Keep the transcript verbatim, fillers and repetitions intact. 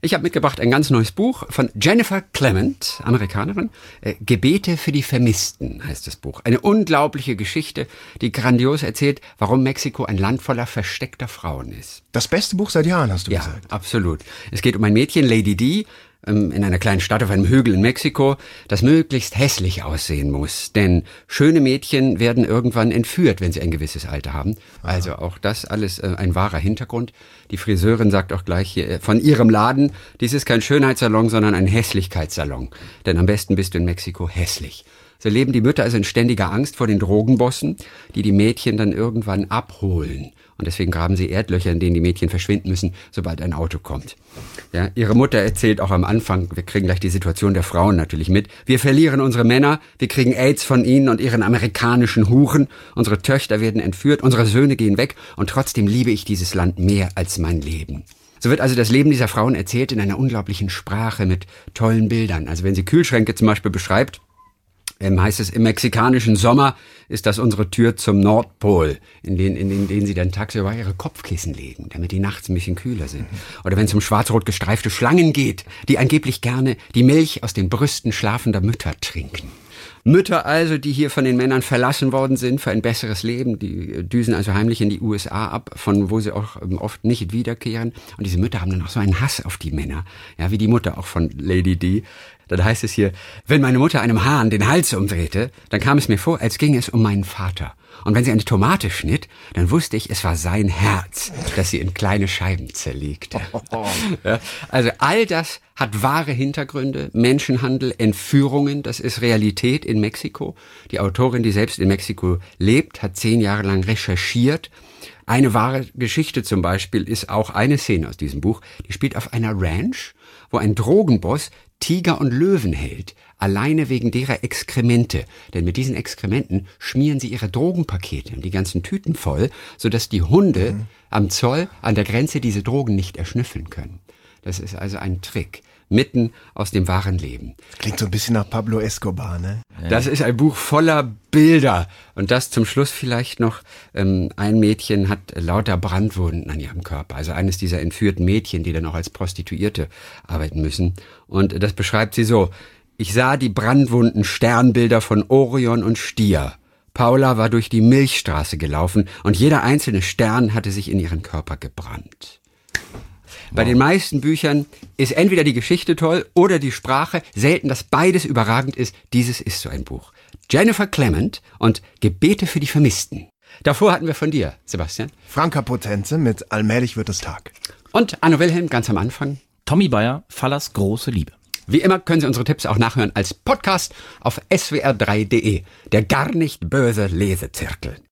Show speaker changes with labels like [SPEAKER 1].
[SPEAKER 1] Ich habe mitgebracht ein ganz neues Buch von Jennifer Clement, Amerikanerin. Äh, Gebete für die Vermissten heißt das Buch. Eine unglaubliche Geschichte, die grandios erzählt, warum Mexiko ein Land voller versteckter Frauen ist.
[SPEAKER 2] Das beste Buch seit Jahren, hast du
[SPEAKER 1] ja,
[SPEAKER 2] gesagt.
[SPEAKER 1] Ja, absolut. Es geht um ein Mädchen, Lady Di, in einer kleinen Stadt auf einem Hügel in Mexiko, das möglichst hässlich aussehen muss. Denn schöne Mädchen werden irgendwann entführt, wenn sie ein gewisses Alter haben. Aha. Also auch das alles äh, ein wahrer Hintergrund. Die Friseurin sagt auch gleich hier, äh, von ihrem Laden, dies ist kein Schönheitssalon, sondern ein Hässlichkeitssalon. Denn am besten bist du in Mexiko hässlich. So leben die Mütter also in ständiger Angst vor den Drogenbossen, die die Mädchen dann irgendwann abholen. Und deswegen graben sie Erdlöcher, in denen die Mädchen verschwinden müssen, sobald ein Auto kommt. Ja, ihre Mutter erzählt auch am Anfang, wir kriegen gleich die Situation der Frauen natürlich mit. Wir verlieren unsere Männer, wir kriegen AIDS von ihnen und ihren amerikanischen Huren. Unsere Töchter werden entführt, unsere Söhne gehen weg und trotzdem liebe ich dieses Land mehr als mein Leben. So wird also das Leben dieser Frauen erzählt in einer unglaublichen Sprache mit tollen Bildern. Also wenn sie Kühlschränke zum Beispiel beschreibt, Ähm, heißt es, im mexikanischen Sommer ist das unsere Tür zum Nordpol, in denen, in denen, in denen sie dann tagsüber ihre Kopfkissen legen, damit die nachts ein bisschen kühler sind. Oder wenn es um schwarz-rot gestreifte Schlangen geht, die angeblich gerne die Milch aus den Brüsten schlafender Mütter trinken. Mütter also, die hier von den Männern verlassen worden sind für ein besseres Leben, die düsen also heimlich in die U S A ab, von wo sie auch oft nicht wiederkehren. Und diese Mütter haben dann auch so einen Hass auf die Männer, ja, wie die Mutter auch von Lady Di. Dann heißt es hier, wenn meine Mutter einem Hahn den Hals umdrehte, dann kam es mir vor, als ginge es um meinen Vater. Und wenn sie eine Tomate schnitt, dann wusste ich, es war sein Herz, das sie in kleine Scheiben zerlegte. Ja, also all das hat wahre Hintergründe, Menschenhandel, Entführungen, das ist Realität in Mexiko. Die Autorin, die selbst in Mexiko lebt, hat zehn Jahre lang recherchiert. Eine wahre Geschichte zum Beispiel ist auch eine Szene aus diesem Buch, die spielt auf einer Ranch, wo ein Drogenboss Tiger und Löwen hält, alleine wegen derer Exkremente. Denn mit diesen Exkrementen schmieren sie ihre Drogenpakete und die ganzen Tüten voll, sodass die Hunde mhm. am Zoll an der Grenze diese Drogen nicht erschnüffeln können. Das ist also ein Trick, mitten aus dem wahren Leben.
[SPEAKER 2] Klingt so ein bisschen nach Pablo Escobar, ne?
[SPEAKER 1] Das ist ein Buch voller Bilder. Und das zum Schluss vielleicht noch, ähm, ein Mädchen hat lauter Brandwunden an ihrem Körper. Also eines dieser entführten Mädchen, die dann auch als Prostituierte arbeiten müssen. Und das beschreibt sie so: Ich sah die brandwunden Sternbilder von Orion und Stier. Paula war durch die Milchstraße gelaufen und jeder einzelne Stern hatte sich in ihren Körper gebrannt. Bei den meisten Büchern ist entweder die Geschichte toll oder die Sprache. Selten, dass beides überragend ist. Dieses ist so ein Buch. Jennifer Clement und Gebete für die Vermissten. Davor hatten wir von dir, Sebastian.
[SPEAKER 2] Franka Potenze mit Allmählich wird es Tag.
[SPEAKER 1] Und Anno Wilhelm ganz am Anfang.
[SPEAKER 3] Tommy Bayer, Fallers große Liebe.
[SPEAKER 1] Wie immer können Sie unsere Tipps auch nachhören als Podcast auf S W R drei punkt de. Der gar nicht böse Lesezirkel.